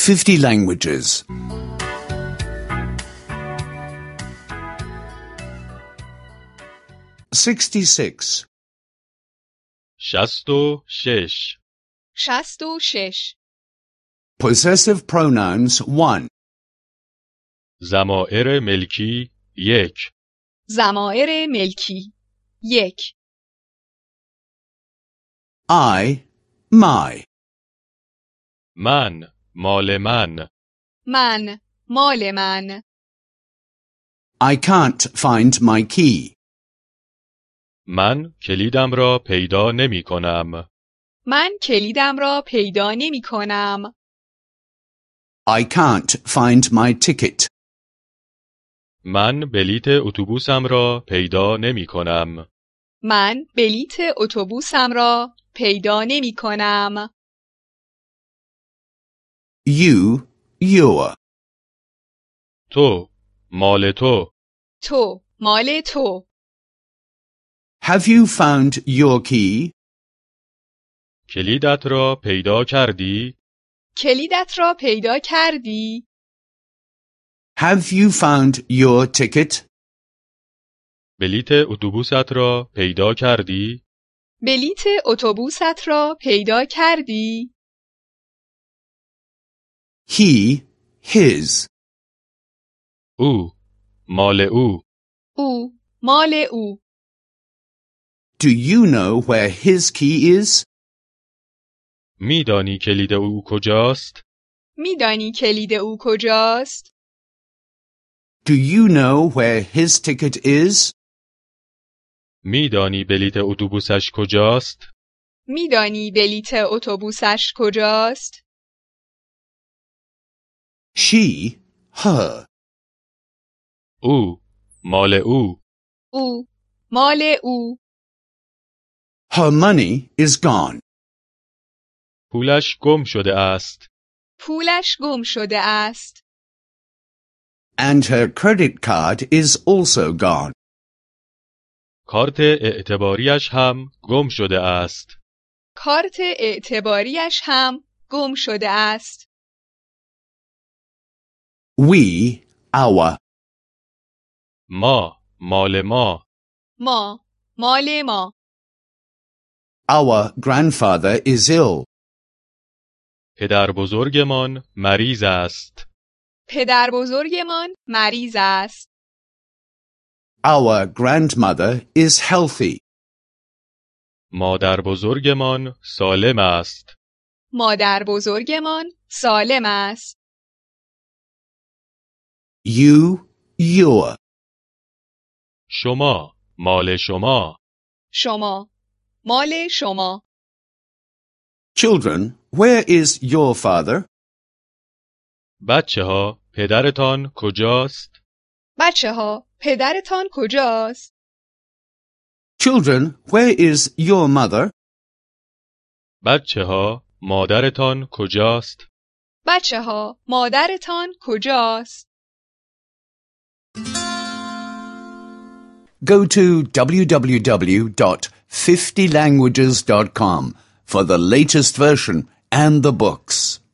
50 languages. 66. 66 66 Possessive pronouns 1. ضمائر ملکی 1 ضمایر ملکی 1 I, my. من مال من من مال من I can't find my key. من کلیدم را پیدا نمی کنم. من کلیدم را پیدا نمی کنم. I can't find my ticket. من بلیت اتوبوسم را پیدا نمی کنم. من بلیت اتوبوسم را پیدا نمی کنم. You, your. تو مال تو تو مال تو Have you found your key? کلیدت را پیدا کردی؟ کلیدت را پیدا کردی؟ Have you found your ticket? بلیت اتوبوست را پیدا کردی؟ بلیت اتوبوست را پیدا کردی؟ He, his. او مال او او مال او Do you know where his key is? میدانی کلید او کجاست؟ میدانی کلید او کجاست؟ Do you know where his ticket is? میدانی بلیت اتوبوسش کجاست؟ میدانی بلیت اتوبوسش کجاست؟ She, her. او مال او او مال او Her money is gone. پولش گم شده است. پولش گم شده است. And her credit card is also gone. کارت اعتباریش هم گم شده است. کارت اعتباریش هم گم شده است. We, our. ما مال ما ما مال ما Our grandfather is ill. پدر بزرگمان مریض است. پدر بزرگمان مریض است. Our grandmother is healthy. مادر بزرگمان سالم است. مادر بزرگمان سالم است. You, your. شما مال شما شما مال شما Children, where is your father? بچه ها پدرتان کجاست؟ بچه ها پدرتان کجاست؟ Children, where is your mother? بچه ها مادرتان کجاست؟ بچه ها مادرتان کجاست؟ Go to www.50languages.com for the latest version and the books.